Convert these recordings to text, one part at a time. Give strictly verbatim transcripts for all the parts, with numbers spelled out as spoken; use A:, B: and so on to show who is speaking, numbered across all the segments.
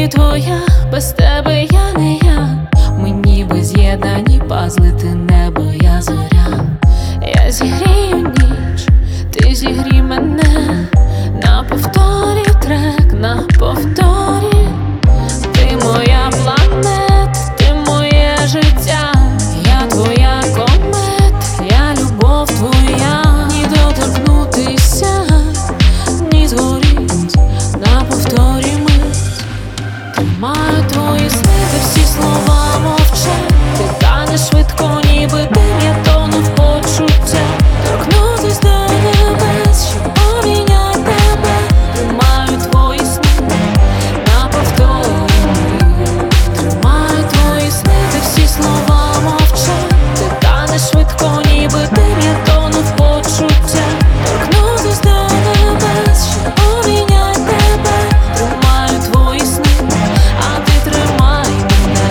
A: ти твоя, без тебе я не я. Ми ніби з'єднані пазли, ти небо, я зоря. Я зігрію ніч, ти зігрій мене. На повторі трек, на повторі. Ти моя планета, ти моє життя. Я твоя комета, я любов твоя. Ні доторкнутися, ні згоріть, на повторі мить. Тримаю твої сни, де всі слова мовчать. Ти танеш швидко, ніби дим, я тону в почуття. Торкнутись до небес, щоб обійняти тебе. Тримаю твої сни, на повторі мить. Тримаю твої сни, де всі слова мовчать. Ти танеш швидко, ніби дим, я тону в почуття. Торкнутись до небес, щоб обійняти тебе. Тримаю твої сни, а ти тримай мене.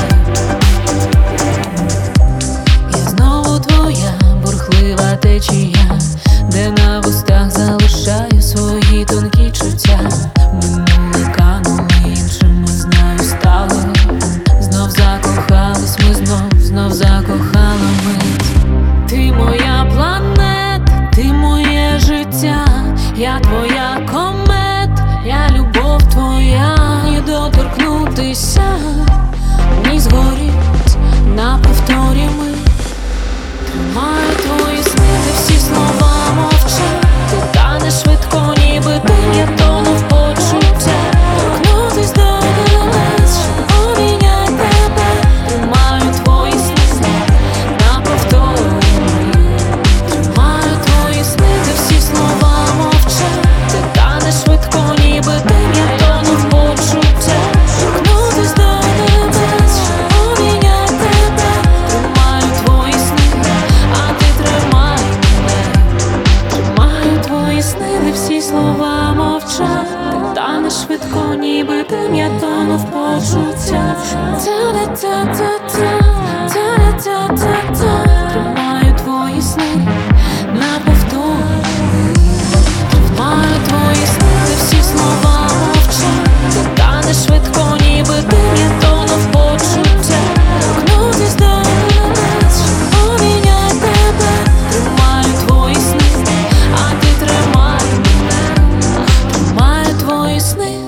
A: Я знову твоя бурхлива течія, де на вустах залишаю свої тонкі чуття. Минуле кануло, іншими знаю стало. Знов закохались ми, знов, знов закохала мить. Ти моя планета, ти моє життя. Я твоя комета, я любов твоя. Ні доторкнутися, ні згоріть, на повторі мить. Тримаю твої сни, де всі слова мовчать. Ти танеш швидко, ніби дим, я тону в почуття. Торкнутись до небес, щоб обійняти тебе. Тримаю твої сни, на повторі мить. Тримаю твої сни, де всі слова мовчать. Ти танеш швидко, ніби дим, я тону в почуття. Торкнутись до небес, щоб обійняти тебе. Тримаю твої сни, а ти тримай мене. Тримаю твої сни, де всі слова мовчать. Ти танеш швидко, ніби дим, я тону в почуття. Та-та-та-та-та, та-та-та-та-та. Тримаю твої сни, на повторі. Тримаю твої сни, де всі слова мовчать. Ти танеш швидко, ніби дим, я тону в почуття. Торкнутись до небес, щоб обійняти тебе. Тримаю твої сни, а ти тримай мене. Тримаю твої сни.